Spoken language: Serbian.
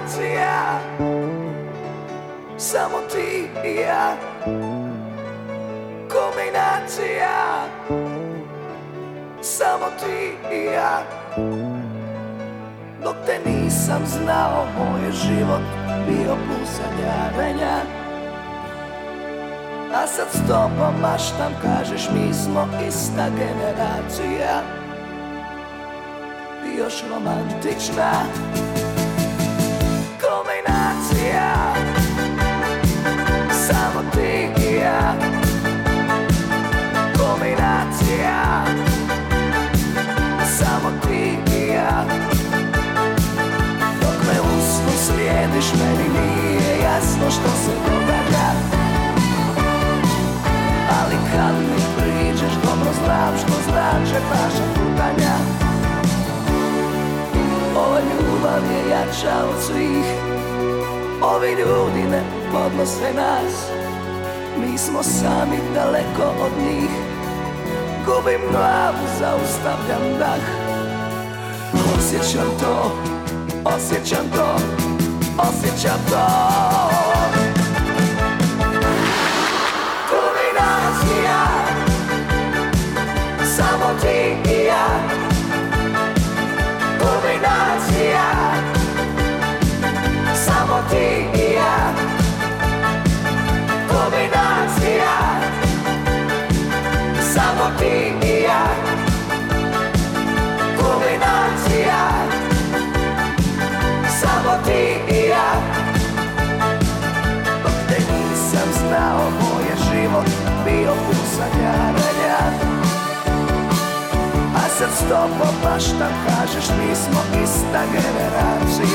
kombinacija, samo ti i ja. Kombinacija, samo ti i ja. Dok te nisam znao, moj je život bio pun sanjarenja. A sad s tobom maštam, kažeš mi smo ista generacija. I još romantična kombinacija, samo ti i ja. Kombinacija, samo ti i ja. Dok me u snu slijediš, meni nije jasno što se događa. Ali kad mi priđeš, dobro znam što znače naša putanja. Ova ljubav je jača od svih. Ovi ljudi ne podnose nas. Mi smo sami daleko od njih. Gubim glavu, zaustavljam dah. Osjećam to, osjećam to, osjećam to. Kombinacija, samo ti i ja. Kombinacija, samo ti i ja. Kombinacija, samo ti i ja. Kombinacija, samo ti i ja. Dok te nisam znao, moj je život bio pun sanjarenja. A sad s tobom maštam, kažeš mi smo ista generacija.